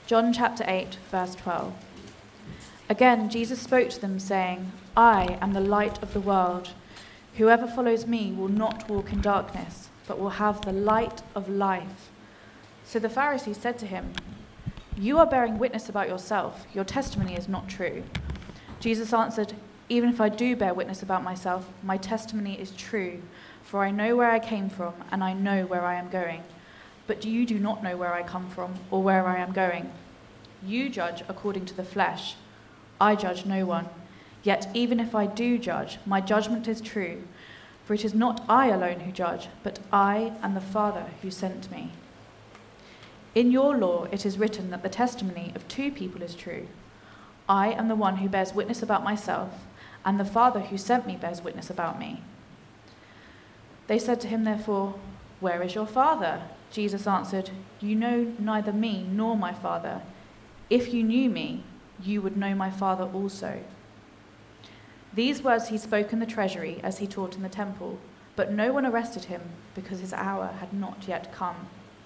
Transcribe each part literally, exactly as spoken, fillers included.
John chapter eight, verse twelve. Again, Jesus spoke to them, saying, I am the light of the world. Whoever follows me will not walk in darkness, but will have the light of life. So the Pharisees said to him, You are bearing witness about yourself. Your testimony is not true. Jesus answered, Even if I do bear witness about myself, my testimony is true, for I know where I came from, and I know where I am going. But you do not know where I come from, or where I am going. You judge according to the flesh. I judge no one. Yet even if I do judge, my judgment is true, for it is not I alone who judge, but I and the Father who sent me. In your law it is written that the testimony of two people is true. I am the one who bears witness about myself, and the Father who sent me bears witness about me. They said to him, therefore, Where is your Father? Jesus answered, You know neither me nor my Father. If you knew me, you would know my Father also. These words he spoke in the treasury as he taught in the temple, but no one arrested him because his hour had not yet come.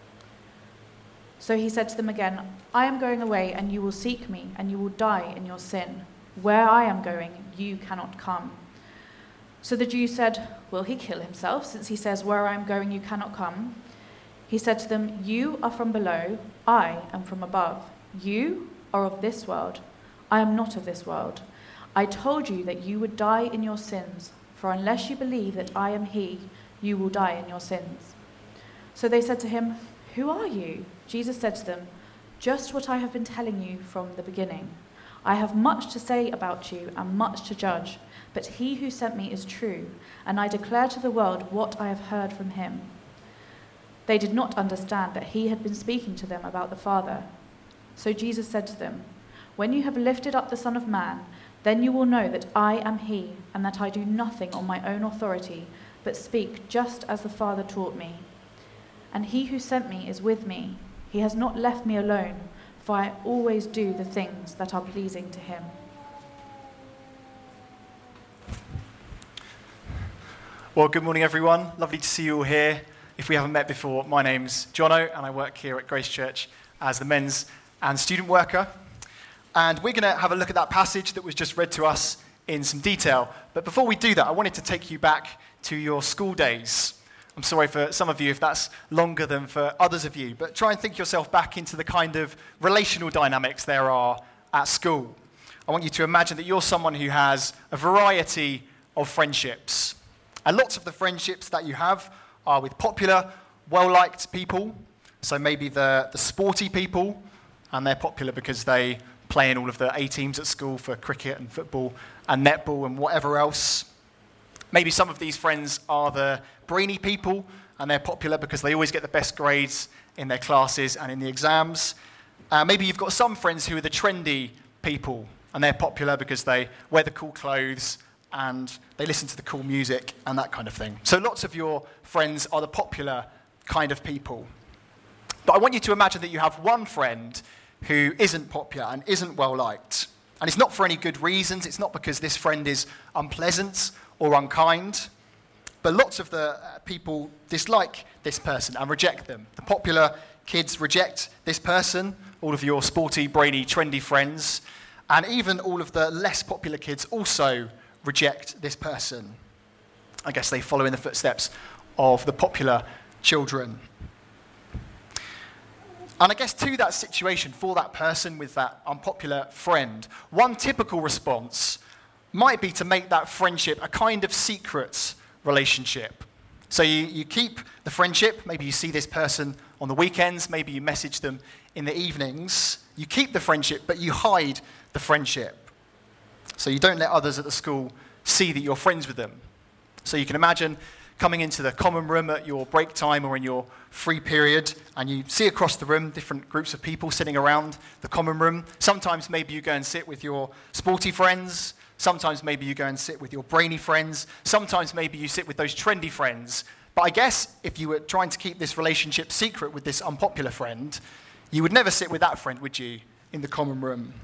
So he said to them again, I am going away, and you will seek me, and you will die in your sin. Where I am going, you cannot come. So the Jews said, Will he kill himself, since he says, Where I am going, you cannot come? He said to them, You are from below, I am from above. You are of this world, I am not of this world. I told you that you would die in your sins, for unless you believe that I am he, you will die in your sins. So they said to him, Who are you? Jesus said to them, Just what I have been telling you from the beginning. I have much to say about you and much to judge, but he who sent me is true, and I declare to the world what I have heard from him. They did not understand that he had been speaking to them about the Father. So Jesus said to them, When you have lifted up the Son of Man, then you will know that I am he, and that I do nothing on my own authority, but speak just as the Father taught me. And he who sent me is with me. He has not left me alone, for I always do the things that are pleasing to him. Well, good morning, everyone. Lovely to see you all here. If we haven't met before, my name's Jono, and I work here at Grace Church as the men's and student worker. And we're going to have a look at that passage that was just read to us in some detail. But before we do that, I wanted to take you back to your school days. I'm sorry for some of you if that's longer than for others of you, but try and think yourself back into the kind of relational dynamics there are at school. I want you to imagine that you're someone who has a variety of friendships. And lots of the friendships that you have are with popular, well-liked people. So maybe the, the sporty people, and they're popular because they play in all of the A teams at school for cricket and football and netball and whatever else. Maybe some of these friends are the brainy people, and they're popular because they always get the best grades in their classes and in the exams. Uh, maybe you've got some friends who are the trendy people, and they're popular because they wear the cool clothes and they listen to the cool music and that kind of thing. So lots of your friends are the popular kind of people. But I want you to imagine that you have one friend who isn't popular and isn't well-liked. And it's not for any good reasons. It's not because this friend is unpleasant or unkind. But lots of the uh, people dislike this person and reject them. The popular kids reject this person, all of your sporty, brainy, trendy friends. And even all of the less popular kids also reject this person. I guess they follow in the footsteps of the popular children. And I guess to that situation, for that person with that unpopular friend, one typical response might be to make that friendship a kind of secret relationship. So you, you keep the friendship, maybe you see this person on the weekends, maybe you message them in the evenings. You keep the friendship, but you hide the friendship. So you don't let others at the school see that you're friends with them. So you can imagine coming into the common room at your break time or in your free period, and you see across the room different groups of people sitting around the common room. Sometimes maybe you go and sit with your sporty friends. Sometimes maybe you go and sit with your brainy friends. Sometimes maybe you sit with those trendy friends. But I guess if you were trying to keep this relationship secret with this unpopular friend, you would never sit with that friend, would you, in the common room?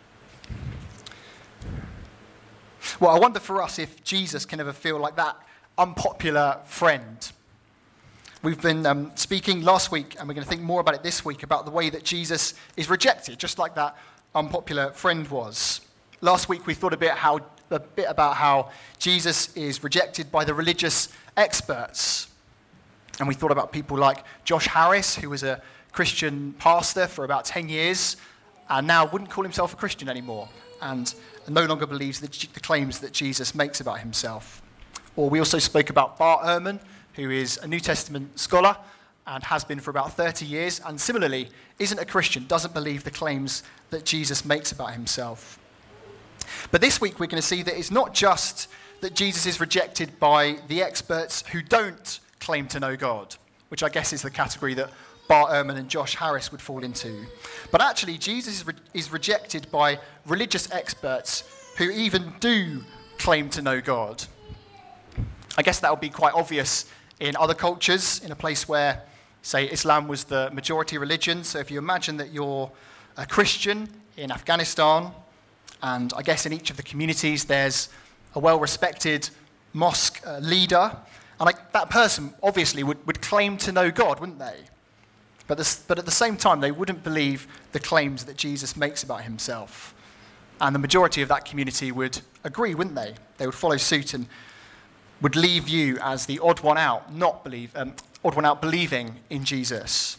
Well, I wonder for us if Jesus can ever feel like that unpopular friend. We've been um, speaking last week, and we're going to think more about it this week, about the way that Jesus is rejected, just like that unpopular friend was. Last week we thought a bit, how, a bit about how Jesus is rejected by the religious experts. And we thought about people like Josh Harris, who was a Christian pastor for about ten years, and now wouldn't call himself a Christian anymore, and no longer believes the, the claims that Jesus makes about himself. Or we also spoke about Bart Ehrman, who is a New Testament scholar and has been for about thirty years, and similarly isn't a Christian, doesn't believe the claims that Jesus makes about himself. But this week we're going to see that it's not just that Jesus is rejected by the experts who don't claim to know God, which I guess is the category that Bart Ehrman and Josh Harris would fall into. But actually, Jesus is, re- is rejected by religious experts who even do claim to know God. I guess that would be quite obvious in other cultures, in a place where, say, Islam was the majority religion. So if you imagine that you're a Christian in Afghanistan, and I guess in each of the communities there's a well-respected mosque uh, leader, and like, that person obviously would, would claim to know God, wouldn't they? But, this, but at the same time, they wouldn't believe the claims that Jesus makes about himself. And the majority of that community would agree, wouldn't they? They would follow suit and would leave you as the odd one out, not believe, um, odd one out believing in Jesus.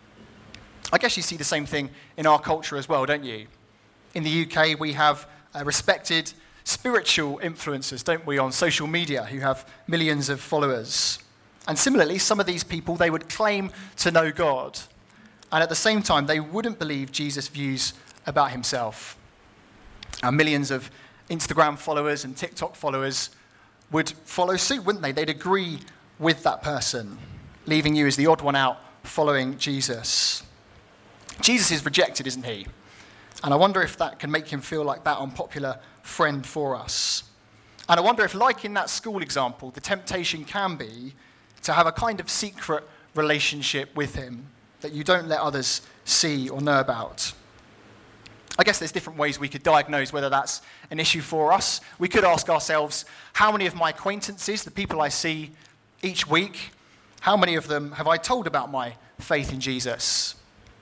I guess you see the same thing in our culture as well, don't you? In the U K, we have uh, respected spiritual influencers, don't we, on social media, who have millions of followers. And similarly, some of these people, they would claim to know God, and at the same time, they wouldn't believe Jesus' views about himself. And millions of Instagram followers and TikTok followers would follow suit, wouldn't they? They'd agree with that person, leaving you as the odd one out following Jesus. Jesus is rejected, isn't he? And I wonder if that can make him feel like that unpopular friend for us. And I wonder if, like in that school example, the temptation can be to have a kind of secret relationship with him that you don't let others see or know about. I guess there's different ways we could diagnose whether that's an issue for us. We could ask ourselves, how many of my acquaintances, the people I see each week, how many of them have I told about my faith in Jesus?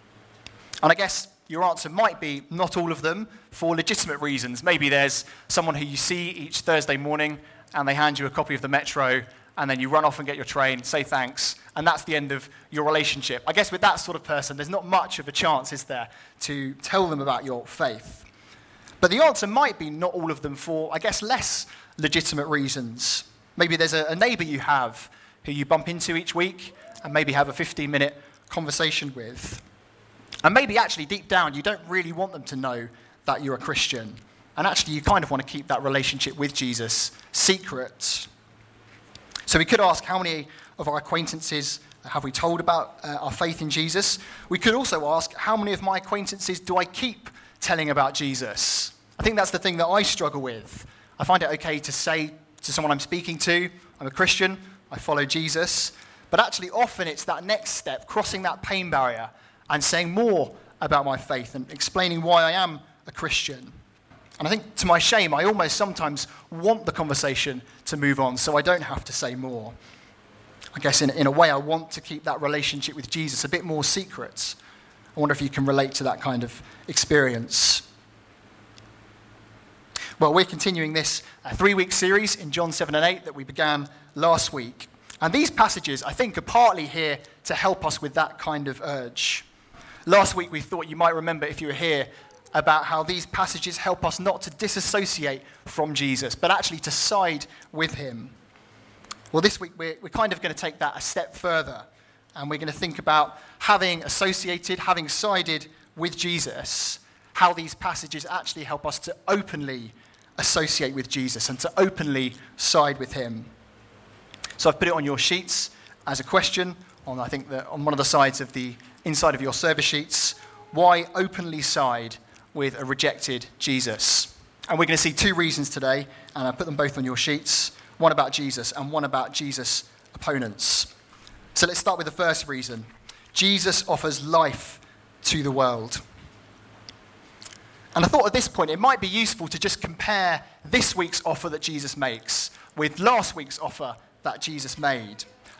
And I guess your answer might be not all of them, for legitimate reasons. Maybe there's someone who you see each Thursday morning and they hand you a copy of the Metro, and then you run off and get your train, say thanks, and that's the end of your relationship. I guess with that sort of person, there's not much of a chance, is there, to tell them about your faith. But the answer might be not all of them for, I guess, less legitimate reasons. Maybe there's a, a neighbour you have who you bump into each week and maybe have a fifteen-minute conversation with. And maybe actually deep down, you don't really want them to know that you're a Christian. And actually, you kind of want to keep that relationship with Jesus secret. So we could ask, how many of our acquaintances have we told about uh, our faith in Jesus? We could also ask, how many of my acquaintances do I keep telling about Jesus? I think that's the thing that I struggle with. I find it okay to say to someone I'm speaking to, I'm a Christian, I follow Jesus. But actually, often it's that next step, crossing that pain barrier and saying more about my faith and explaining why I am a Christian. And I think, to my shame, I almost sometimes want the conversation to move on so I don't have to say more. I guess in, in a way I want to keep that relationship with Jesus a bit more secret. I wonder if you can relate to that kind of experience. Well, we're continuing this uh, three-week series in John seven and eight that we began last week. And these passages, I think, are partly here to help us with that kind of urge. Last week we thought you might remember, if you were here, about how these passages help us not to disassociate from Jesus, but actually to side with him. Well, this week we're, we're kind of going to take that a step further, and we're going to think about having associated, having sided with Jesus, how these passages actually help us to openly associate with Jesus and to openly side with him. So I've put it on your sheets as a question, on I think the, on one of the sides of the inside of your service sheets. Why openly side with a rejected Jesus? And we're going to see two reasons today, and I put them both on your sheets, one about Jesus and one about Jesus' opponents. So let's start with the first reason. Jesus offers life to the world. And I thought at this point it might be useful to just compare this week's offer that Jesus makes with last week's offer that Jesus made.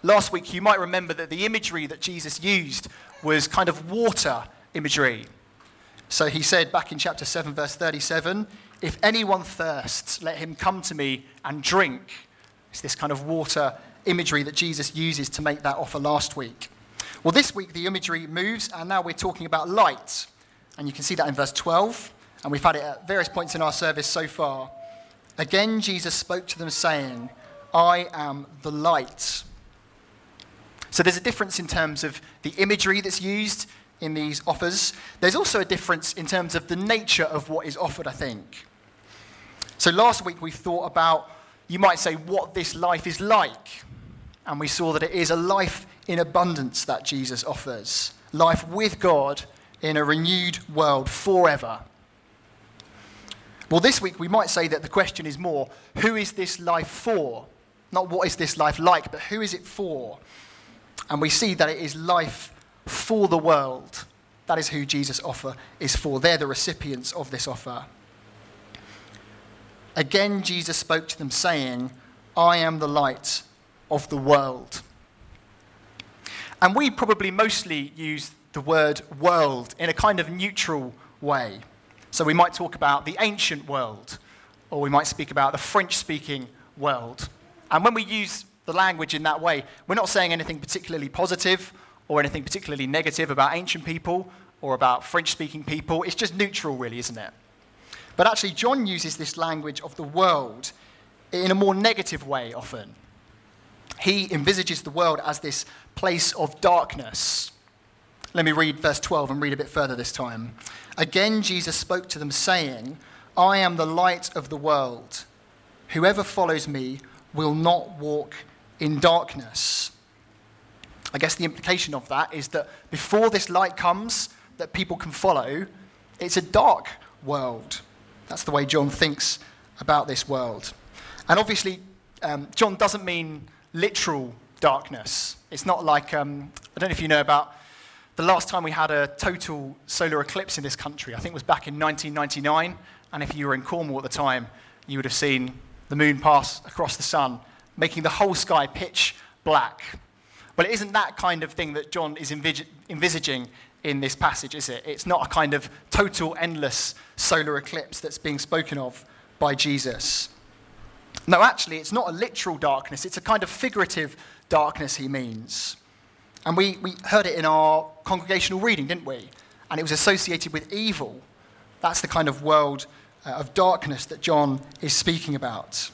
last week you might remember that the imagery that Jesus used was kind of water imagery. So he said back in chapter seven, verse thirty-seven, if anyone thirsts, let him come to me and drink. It's this kind of water imagery that Jesus uses to make that offer last week. Well, this week the imagery moves, and now we're talking about light. And you can see that in verse twelve, and we've had it at various points in our service so far. Again, Jesus spoke to them saying, I am the light. So there's a difference in terms of the imagery that's used in these offers. There's also a difference in terms of the nature of what is offered, I think. So last week we thought about, you might say, what this life is like. And we saw that it is a life in abundance that Jesus offers. Life with God in a renewed world forever. Well, this week we might say that the question is more, who is this life for? Not what is this life like, but who is it for? And we see that it is life for the world. That is who Jesus' offer is for. They're the recipients of this offer. Again, Jesus spoke to them saying, I am the light of the world. And we probably mostly use the word world in a kind of neutral way. So we might talk about the ancient world, or we might speak about the French-speaking world. And when we use the language in that way, we're not saying anything particularly positive or anything particularly negative about ancient people or about French-speaking people. It's just neutral, really, isn't it? But actually, John uses this language of the world in a more negative way often. He envisages the world as this place of darkness. Let me read verse twelve and read a bit further this time. Again, Jesus spoke to them, saying, I am the light of the world. Whoever follows me will not walk in darkness. I guess the implication of that is that before this light comes that people can follow, it's a dark world. That's the way John thinks about this world. And obviously, um, John doesn't mean literal darkness. It's not like, um, I don't know if you know about the last time we had a total solar eclipse in this country. I think it was back in nineteen ninety-nine. And if you were in Cornwall at the time, you would have seen the moon pass across the sun, making the whole sky pitch black. But it isn't that kind of thing that John is envis- envisaging in this passage, is it? It's not a kind of total, endless solar eclipse that's being spoken of by Jesus. No, actually, it's not a literal darkness. It's a kind of figurative darkness he means. And we, we heard it in our congregational reading, didn't we? And it was associated with evil. That's the kind of world uh, of darkness that John is speaking about.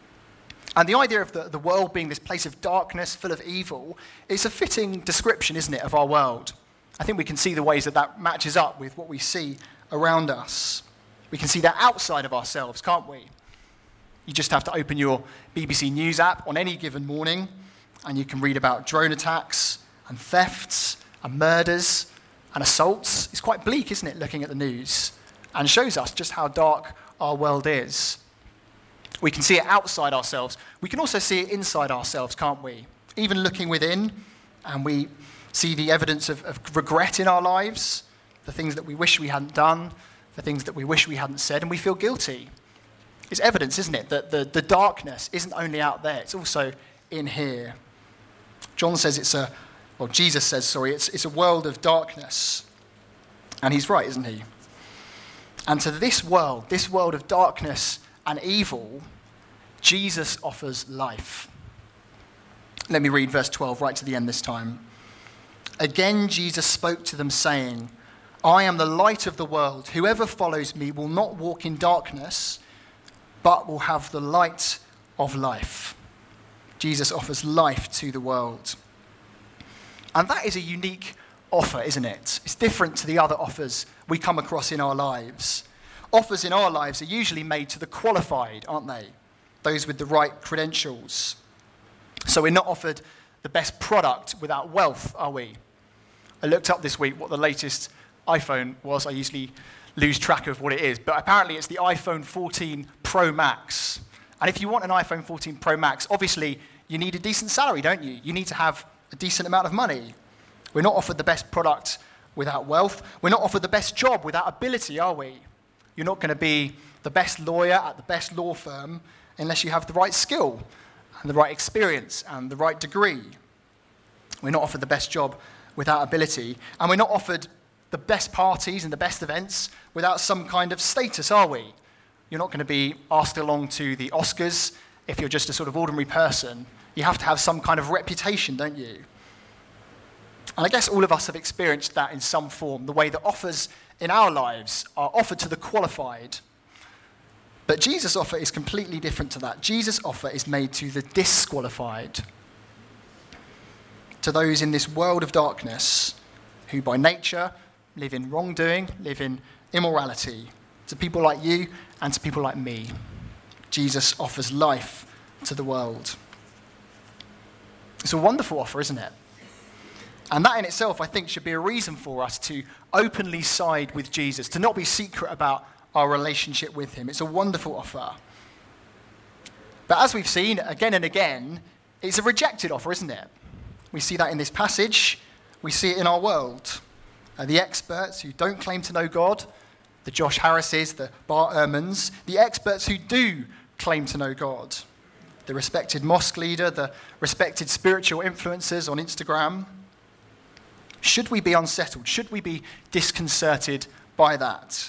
And the idea of the, the world being this place of darkness, full of evil, is a fitting description, isn't it, of our world? I think we can see the ways that that matches up with what we see around us. We can see that outside of ourselves, can't we? You just have to open your B B C News app on any given morning, and you can read about drone attacks and thefts and murders and assaults. It's quite bleak, isn't it, looking at the news, and shows us just how dark our world is. We can see it outside ourselves. We can also see it inside ourselves, can't we? Even looking within, and we see the evidence of, of regret in our lives, the things that we wish we hadn't done, the things that we wish we hadn't said, and we feel guilty. It's evidence, isn't it, that the, the darkness isn't only out there, it's also in here. John says it's a, well, Jesus says, sorry, it's, it's a world of darkness. And he's right, isn't he? And to this world, this world of darkness and evil, Jesus offers life. Let me read verse twelve right to the end this time. Again, Jesus spoke to them, saying, I am the light of the world. Whoever follows me will not walk in darkness, but will have the light of life. Jesus offers life to the world. And that is a unique offer, isn't it? It's different to the other offers we come across in our lives. Offers in our lives are usually made to the qualified, aren't they? Those with the right credentials. So we're not offered the best product without wealth, are we? I looked up this week what the latest iPhone was. I usually lose track of what it is, but apparently it's the iPhone fourteen Pro Max. And if you want an iPhone fourteen Pro Max, obviously you need a decent salary, don't you? You need to have a decent amount of money. We're not offered the best product without wealth. We're not offered the best job without ability, are we? You're not going to be the best lawyer at the best law firm unless you have the right skill and the right experience and the right degree. We're not offered the best job without ability. And we're not offered the best parties and the best events without some kind of status, are we? You're not going to be asked along to the Oscars if you're just a sort of ordinary person. You have to have some kind of reputation, don't you? And I guess all of us have experienced that in some form, the way that offers in our lives are offered to the qualified. But Jesus' offer is completely different to that. Jesus' offer is made to the disqualified, to those in this world of darkness who by nature live in wrongdoing, live in immorality, to people like you and to people like me. Jesus offers life to the world. It's a wonderful offer, isn't it? And that in itself, I think, should be a reason for us to openly side with Jesus, to not be secret about our relationship with him. It's a wonderful offer. But as we've seen again and again, it's a rejected offer, isn't it? We see that in this passage. We see it in our world. Uh, the experts who don't claim to know God, the Josh Harrises, the Bart Ehrmans, the experts who do claim to know God, the respected mosque leader, the respected spiritual influencers on Instagram. Should we be unsettled? Should we be disconcerted by that?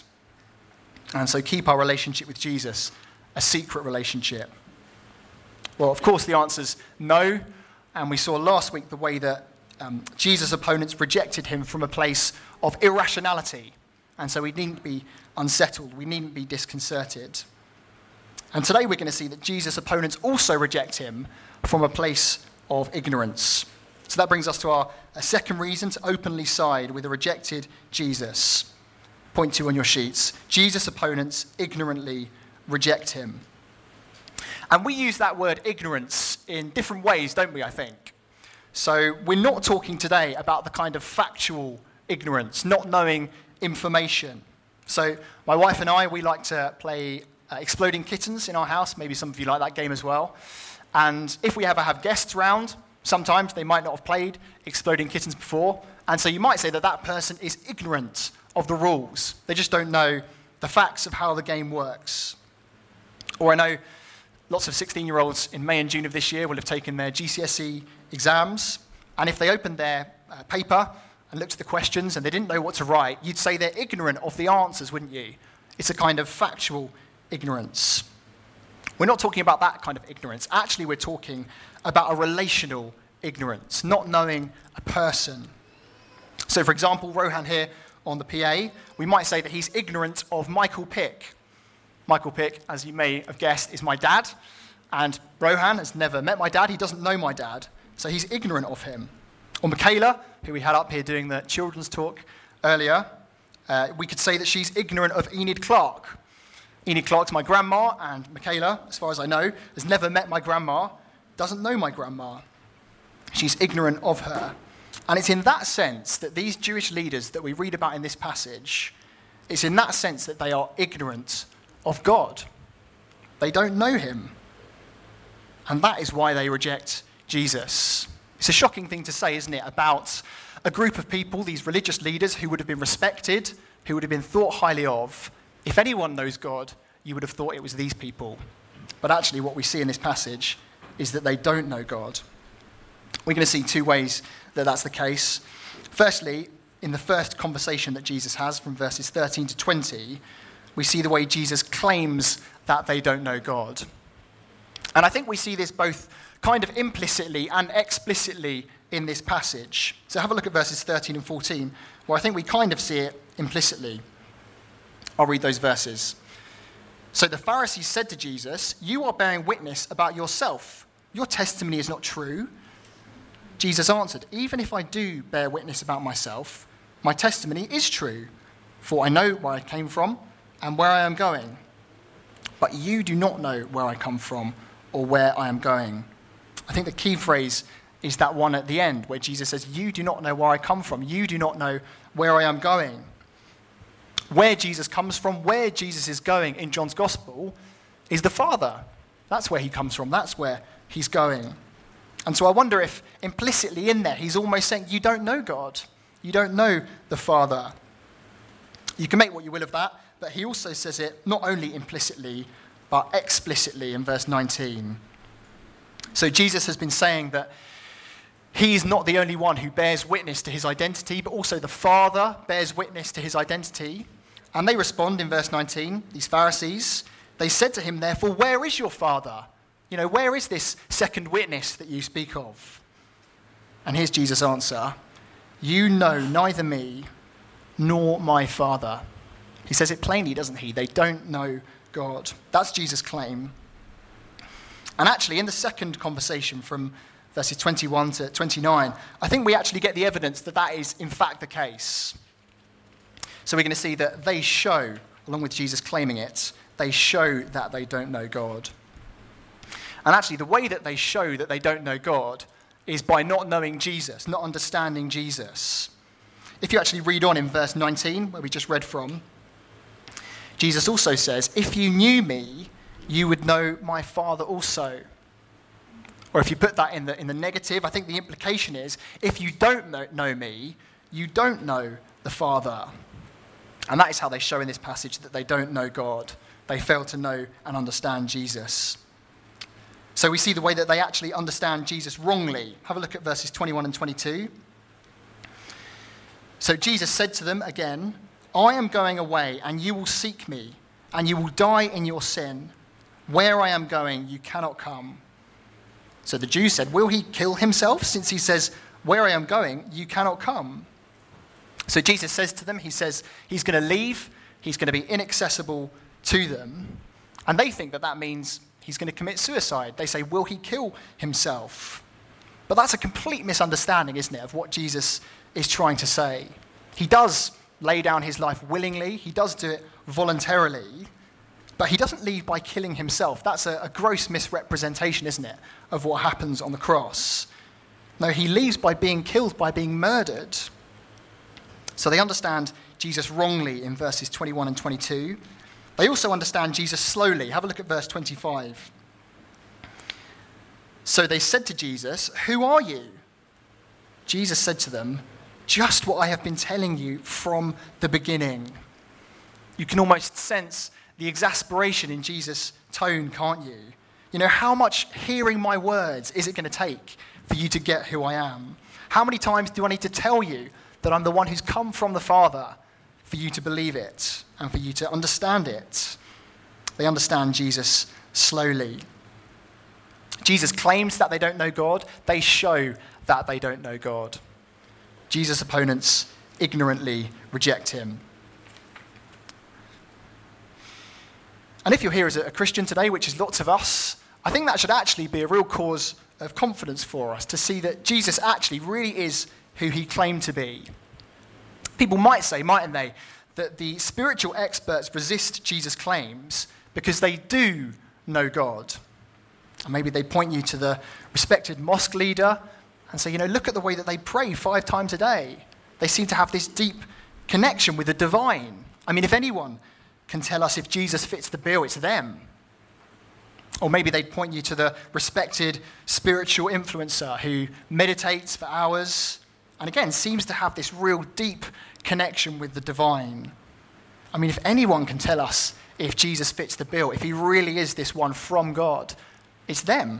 And so keep our relationship with Jesus a secret relationship? Well, of course, the answer's no. And we saw last week the way that um, Jesus' opponents rejected him from a place of irrationality. And so we needn't be unsettled. We needn't be disconcerted. And today we're going to see that Jesus' opponents also reject him from a place of ignorance. So that brings us to our a second reason to openly side with a rejected Jesus. Point two on your sheets. Jesus' opponents ignorantly reject him. And we use that word ignorance in different ways, don't we, I think? So we're not talking today about the kind of factual ignorance, not knowing information. So my wife and I, we like to play uh, Exploding Kittens in our house. Maybe some of you like that game as well. And if we ever have guests around, sometimes they might not have played Exploding Kittens before. And so you might say that that person is ignorant of the rules. They just don't know the facts of how the game works. Or I know lots of sixteen-year-olds in May and June of this year will have taken their G C S E exams. And if they opened their uh, paper and looked at the questions and they didn't know what to write, you'd say they're ignorant of the answers, wouldn't you? It's a kind of factual ignorance. We're not talking about that kind of ignorance. Actually, we're talking about a relational ignorance, not knowing a person. So, for example, Rohan here on the P A, we might say that he's ignorant of Michael Pick. Michael Pick, as you may have guessed, is my dad. And Rohan has never met my dad. He doesn't know my dad. So he's ignorant of him. Or Michaela, who we had up here doing the children's talk earlier, uh, we could say that she's ignorant of Enid Clark. Enid Clark's my grandma, and Michaela, as far as I know, has never met my grandma, doesn't know my grandma. She's ignorant of her. And it's in that sense that these Jewish leaders that we read about in this passage, it's in that sense that they are ignorant of God. They don't know him. And that is why they reject Jesus. It's a shocking thing to say, isn't it, about a group of people, these religious leaders who would have been respected, who would have been thought highly of. If anyone knows God, you would have thought it was these people. But actually what we see in this passage is that they don't know God. We're going to see two ways that that's the case. Firstly, in the first conversation that Jesus has from verses thirteen to twenty, we see the way Jesus claims that they don't know God. And I think we see this both kind of implicitly and explicitly in this passage. So have a look at verses thirteen and fourteen, where I think we kind of see it implicitly. I'll read those verses. So the Pharisees said to Jesus, "You are bearing witness about yourself. Your testimony is not true." Jesus answered, "Even if I do bear witness about myself, my testimony is true, for I know where I came from and where I am going. But you do not know where I come from or where I am going." I think the key phrase is that one at the end where Jesus says, "You do not know where I come from. You do not know where I am going." Where Jesus comes from, where Jesus is going in John's Gospel is the Father. That's where he comes from. That's where he's going. And so I wonder if implicitly in there, he's almost saying, you don't know God. You don't know the Father. You can make what you will of that, but he also says it not only implicitly, but explicitly in verse nineteen. So Jesus has been saying that he is not the only one who bears witness to his identity, but also the Father bears witness to his identity. And they respond in verse nineteen, these Pharisees, they said to him, therefore, where is your Father? You know, where is this second witness that you speak of? And here's Jesus' answer. You know neither me nor my Father. He says it plainly, doesn't he? They don't know God. That's Jesus' claim. And actually, in the second conversation from verses twenty-one to twenty-nine, I think we actually get the evidence that that is in fact the case. So we're going to see that they show, along with Jesus claiming it, they show that they don't know God. And actually, the way that they show that they don't know God is by not knowing Jesus, not understanding Jesus. If you actually read on in verse nineteen, where we just read from, Jesus also says, if you knew me, you would know my Father also. Or if you put that in the in the negative, I think the implication is, if you don't know, know me, you don't know the Father. And that is how they show in this passage that they don't know God. They fail to know and understand Jesus. So we see the way that they actually understand Jesus wrongly. Have a look at verses twenty-one and twenty-two. So Jesus said to them again, I am going away, and you will seek me, and you will die in your sin. Where I am going, you cannot come. So the Jews said, will he kill himself, since he says, where I am going, you cannot come? So Jesus says to them, he says he's going to leave, he's going to be inaccessible to them. And they think that that means he's going to commit suicide. They say, will he kill himself? But that's a complete misunderstanding, isn't it, of what Jesus is trying to say. He does lay down his life willingly. He does do it voluntarily. But he doesn't leave by killing himself. That's a, a gross misrepresentation, isn't it, of what happens on the cross. No, he leaves by being killed, by being murdered. So they understand Jesus wrongly in verses twenty-one and twenty-two. They also understand Jesus slowly. Have a look at verse twenty-five. So they said to Jesus, who are you? Jesus said to them, just what I have been telling you from the beginning. You can almost sense the exasperation in Jesus' tone, can't you? You know, how much hearing my words is it going to take for you to get who I am? How many times do I need to tell you that I'm the one who's come from the Father for you to believe it and for you to understand it? They understand Jesus slowly. Jesus claims that they don't know God. They show that they don't know God. Jesus' opponents ignorantly reject him. And if you're here as a Christian today, which is lots of us, I think that should actually be a real cause of confidence for us to see that Jesus actually really is who he claimed to be. People might say, mightn't they, that the spiritual experts resist Jesus' claims because they do know God. And maybe they point you to the respected mosque leader and say, you know, look at the way that they pray five times a day. They seem to have this deep connection with the divine. I mean, if anyone can tell us if Jesus fits the bill, it's them. Or maybe they'd point you to the respected spiritual influencer who meditates for hours and again seems to have this real deep connection with the divine. I mean, if anyone can tell us if Jesus fits the bill, if he really is this one from God, it's them.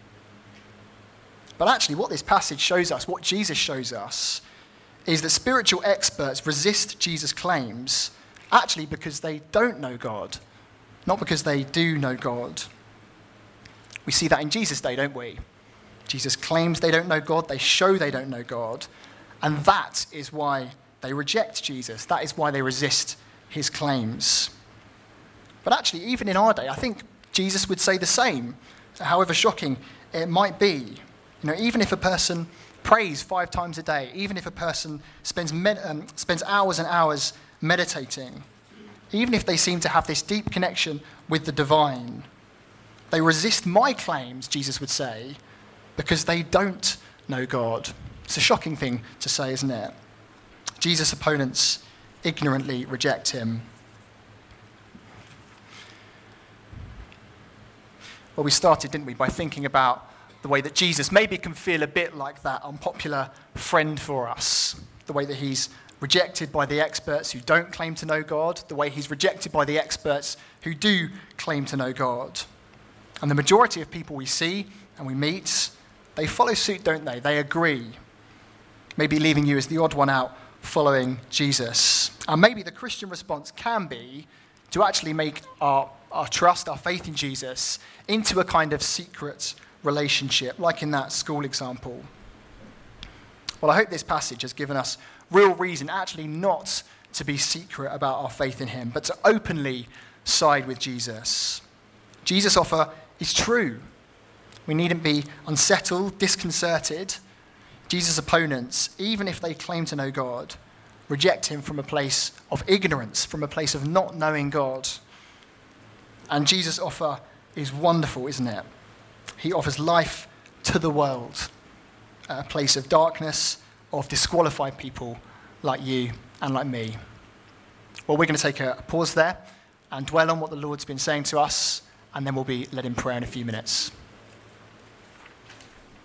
But actually what this passage shows us, what Jesus shows us, is that spiritual experts resist Jesus' claims actually because they don't know God, not because they do know God. We see that in Jesus' day, don't we? Jesus claims they don't know God, they show they don't know God, and that is why they reject Jesus. That is why they resist his claims. But actually, even in our day, I think Jesus would say the same, however shocking it might be. You know, even if a person prays five times a day, even if a person spends med- um, spends hours and hours meditating, even if they seem to have this deep connection with the divine, they resist my claims, Jesus would say, because they don't know God. It's a shocking thing to say, isn't it? Jesus' opponents ignorantly reject him. Well, we started, didn't we, by thinking about the way that Jesus maybe can feel a bit like that unpopular friend for us, the way that he's rejected by the experts who don't claim to know God, the way he's rejected by the experts who do claim to know God. And the majority of people we see and we meet, they follow suit, don't they? They agree. Maybe leaving you as the odd one out following Jesus. And maybe the Christian response can be to actually make our, our trust, our faith in Jesus into a kind of secret relationship, like in that school example. Well, I hope this passage has given us real reason actually not to be secret about our faith in him, but to openly side with Jesus. Jesus' offer is true. We needn't be unsettled, disconcerted. Jesus' opponents, even if they claim to know God, reject him from a place of ignorance, from a place of not knowing God. And Jesus' offer is wonderful, isn't it? He offers life to the world, a place of darkness, of disqualified people like you and like me. Well, we're going to take a pause there and dwell on what the Lord's been saying to us, and then we'll be led in prayer in a few minutes.